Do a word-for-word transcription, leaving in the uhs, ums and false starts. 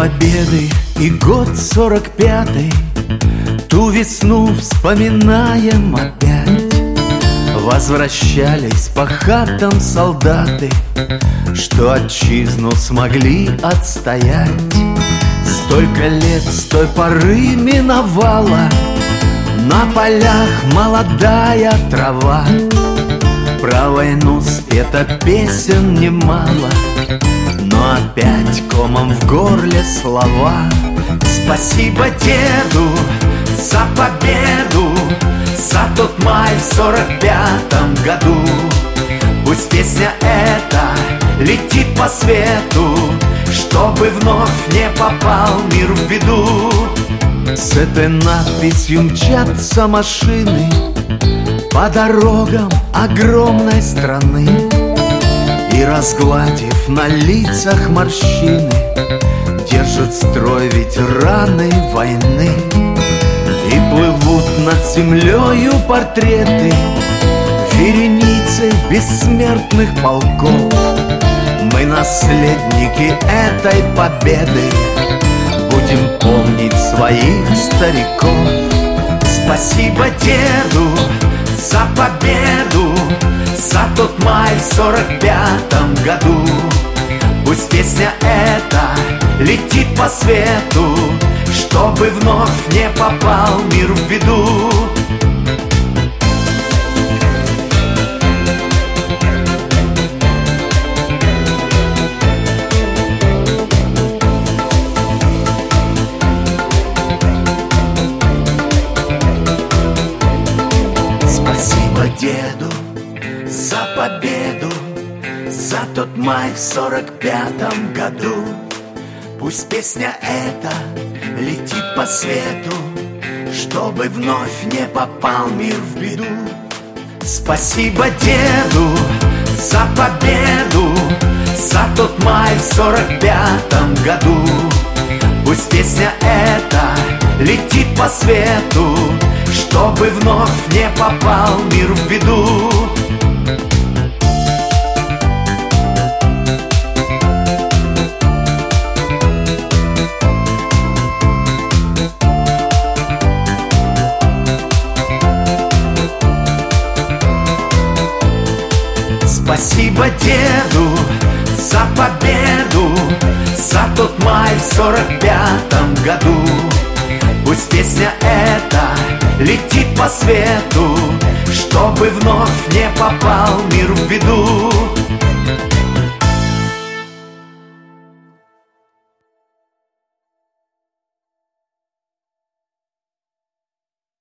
победы и год сорок пятый, ту весну вспоминаем опять. Возвращались по хатам солдаты, что отчизну смогли отстоять. Столько лет с той поры миновало, на полях молодая трава. Про войну спето песен немало, но опять комом в горле слова. Спасибо деду за победу, за тот май в сорок пятом году. Пусть песня эта летит по свету, чтобы вновь не попал мир в беду. С этой надписью мчатся машины по дорогам огромной страны, и, разгладив на лицах морщины, держат строй ветераны войны. И плывут над землею портреты вереницы бессмертных полков. Мы наследники этой победы, будем помнить своих стариков. Спасибо деду за победу, за тот май в сорок пятом году. Пусть песня эта летит по свету, чтобы вновь не попал мир в беду. Спасибо деду за победу, за тот май в сорок пятом году. Пусть песня эта летит по свету, чтобы вновь не попал мир в беду. Спасибо деду за победу, за тот май в сорок пятом году. Пусть песня эта летит по свету, чтобы вновь не попал мир в беду. Спасибо деду за победу, за тот май в сорок пятом году. Пусть песня эта летит по свету, чтобы вновь не попал